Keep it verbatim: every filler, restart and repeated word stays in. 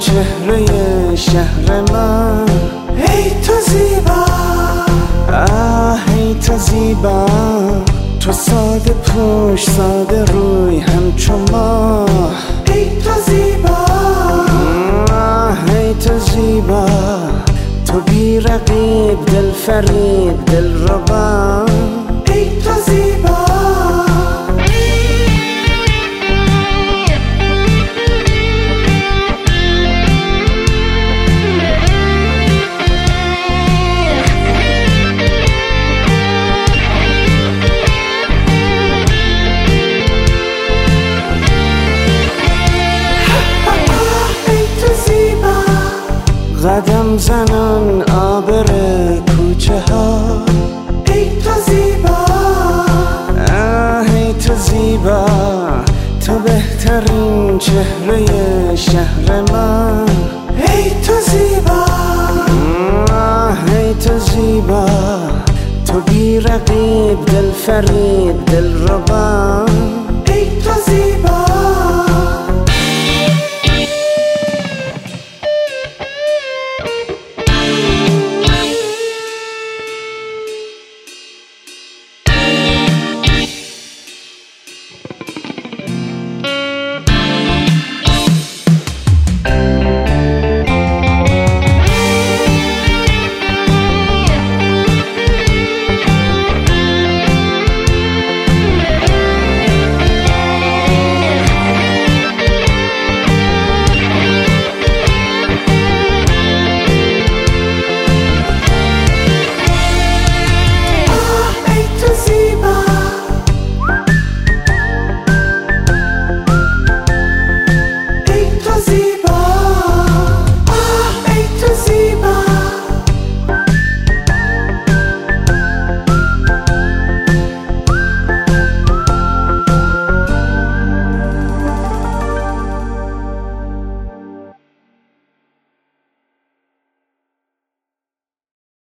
چهره شهر من. ای تو زیبا، آه ای تو زیبا، تو ساده پوش ساده روی همچو ماه. ای تو زیبا، آه ای تو زیبا، تو بی رقیب دل فریب دل ربا. ای تو زیبا، قدم زنان آبر کوچه ها. ای تو زیبا، آه ای تو زیبا، تو بهترین چهره شهر من. ای تو زیبا، آه ای تو زیبا، تو بی رقیب دل فریب دل ربا.